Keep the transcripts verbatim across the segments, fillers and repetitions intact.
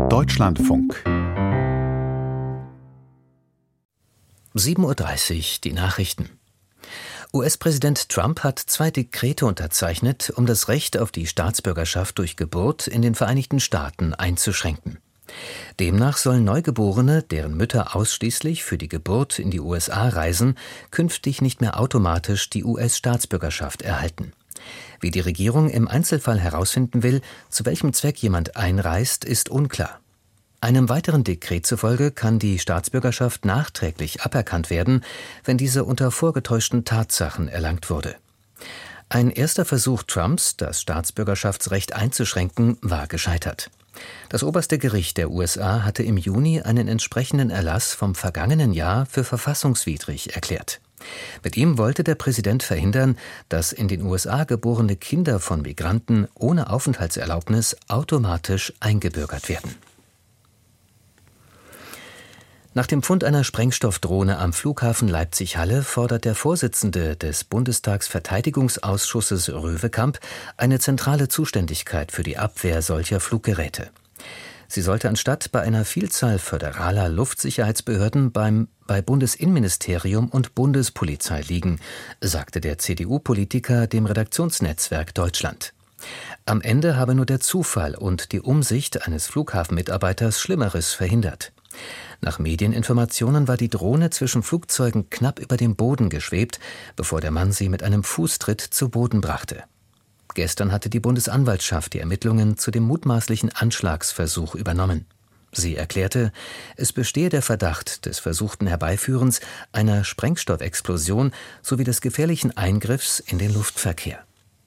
Deutschlandfunk. sieben Uhr dreißig, die Nachrichten. U S-Präsident Trump hat zwei Dekrete unterzeichnet, um das Recht auf die Staatsbürgerschaft durch Geburt in den Vereinigten Staaten einzuschränken. Demnach sollen Neugeborene, deren Mütter ausschließlich für die Geburt in die U S A reisen, künftig nicht mehr automatisch die U S-Staatsbürgerschaft erhalten. Wie die Regierung im Einzelfall herausfinden will, zu welchem Zweck jemand einreist, ist unklar. Einem weiteren Dekret zufolge kann die Staatsbürgerschaft nachträglich aberkannt werden, wenn diese unter vorgetäuschten Tatsachen erlangt wurde. Ein erster Versuch Trumps, das Staatsbürgerschaftsrecht einzuschränken, war gescheitert. Das oberste Gericht der U S A hatte im Juni einen entsprechenden Erlass vom vergangenen Jahr für verfassungswidrig erklärt. Mit ihm wollte der Präsident verhindern, dass in den U S A geborene Kinder von Migranten ohne Aufenthaltserlaubnis automatisch eingebürgert werden. Nach dem Fund einer Sprengstoffdrohne am Flughafen Leipzig-Halle fordert der Vorsitzende des Bundestagsverteidigungsausschusses Röwekamp eine zentrale Zuständigkeit für die Abwehr solcher Fluggeräte. Sie sollte anstatt bei einer Vielzahl föderaler Luftsicherheitsbehörden beim bei Bundesinnenministerium und Bundespolizei liegen, sagte der C D U-Politiker dem Redaktionsnetzwerk Deutschland. Am Ende habe nur der Zufall und die Umsicht eines Flughafenmitarbeiters Schlimmeres verhindert. Nach Medieninformationen war die Drohne zwischen Flugzeugen knapp über dem Boden geschwebt, bevor der Mann sie mit einem Fußtritt zu Boden brachte. Gestern hatte die Bundesanwaltschaft die Ermittlungen zu dem mutmaßlichen Anschlagsversuch übernommen. Sie erklärte, es bestehe der Verdacht des versuchten Herbeiführens einer Sprengstoffexplosion sowie des gefährlichen Eingriffs in den Luftverkehr.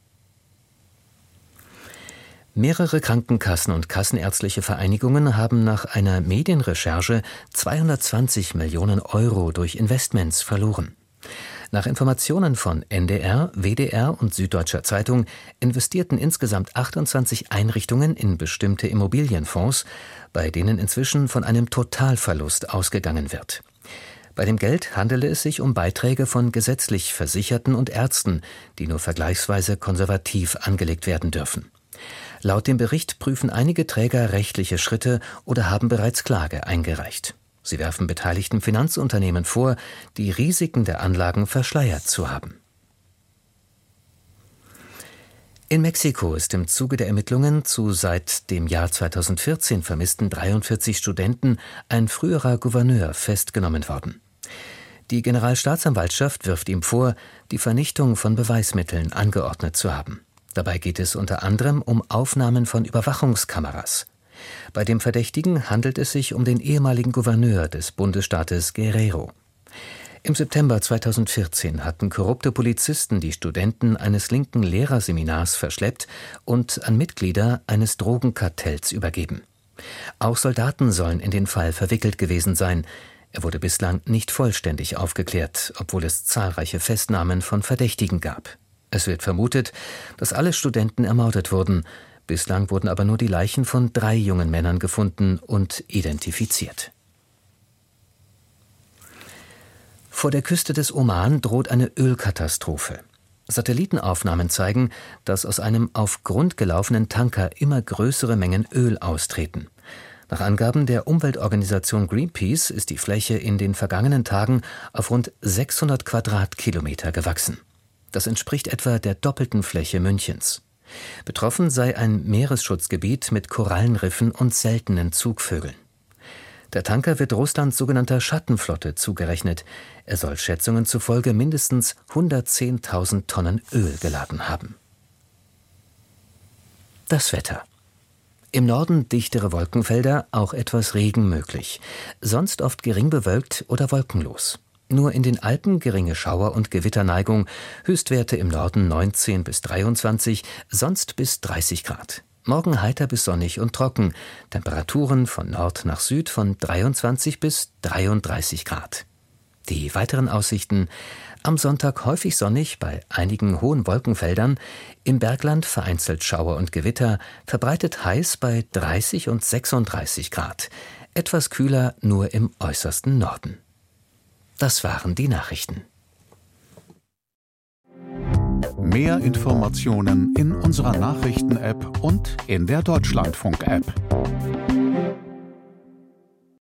Mehrere Krankenkassen und kassenärztliche Vereinigungen haben nach einer Medienrecherche zweihundertzwanzig Millionen Euro durch Investments verloren. Nach Informationen von N D R, W D R und Süddeutscher Zeitung investierten insgesamt achtundzwanzig Einrichtungen in bestimmte Immobilienfonds, bei denen inzwischen von einem Totalverlust ausgegangen wird. Bei dem Geld handele es sich um Beiträge von gesetzlich Versicherten und Ärzten, die nur vergleichsweise konservativ angelegt werden dürfen. Laut dem Bericht prüfen einige Träger rechtliche Schritte oder haben bereits Klage eingereicht. Sie werfen beteiligten Finanzunternehmen vor, die Risiken der Anlagen verschleiert zu haben. In Mexiko ist im Zuge der Ermittlungen zu seit dem Jahr zweitausendvierzehn vermissten dreiundvierzig Studenten ein früherer Gouverneur festgenommen worden. Die Generalstaatsanwaltschaft wirft ihm vor, die Vernichtung von Beweismitteln angeordnet zu haben. Dabei geht es unter anderem um Aufnahmen von Überwachungskameras. Bei dem Verdächtigen handelt es sich um den ehemaligen Gouverneur des Bundesstaates Guerrero. Im September zweitausendvierzehn hatten korrupte Polizisten die Studenten eines linken Lehrerseminars verschleppt und an Mitglieder eines Drogenkartells übergeben. Auch Soldaten sollen in den Fall verwickelt gewesen sein. Er wurde bislang nicht vollständig aufgeklärt, obwohl es zahlreiche Festnahmen von Verdächtigen gab. Es wird vermutet, dass alle Studenten ermordet wurden. Bislang wurden aber nur die Leichen von drei jungen Männern gefunden und identifiziert. Vor der Küste des Oman droht eine Ölkatastrophe. Satellitenaufnahmen zeigen, dass aus einem auf Grund gelaufenen Tanker immer größere Mengen Öl austreten. Nach Angaben der Umweltorganisation Greenpeace ist die Fläche in den vergangenen Tagen auf rund sechshundert Quadratkilometer gewachsen. Das entspricht etwa der doppelten Fläche Münchens. Betroffen sei ein Meeresschutzgebiet mit Korallenriffen und seltenen Zugvögeln. Der Tanker wird Russlands sogenannter Schattenflotte zugerechnet. Er soll Schätzungen zufolge mindestens hundertzehntausend Tonnen Öl geladen haben. Das Wetter. Im Norden dichtere Wolkenfelder, auch etwas Regen möglich. Sonst oft gering bewölkt oder wolkenlos. Nur in den Alpen geringe Schauer- und Gewitterneigung, Höchstwerte im Norden neunzehn bis dreiundzwanzig, sonst bis dreißig Grad. Morgen heiter bis sonnig und trocken, Temperaturen von Nord nach Süd von dreiundzwanzig bis dreiunddreißig Grad. Die weiteren Aussichten: am Sonntag häufig sonnig bei einigen hohen Wolkenfeldern, im Bergland vereinzelt Schauer und Gewitter, verbreitet heiß bei dreißig und sechsunddreißig Grad, etwas kühler nur im äußersten Norden. Das waren die Nachrichten. Mehr Informationen in unserer Nachrichten-App und in der Deutschlandfunk-App.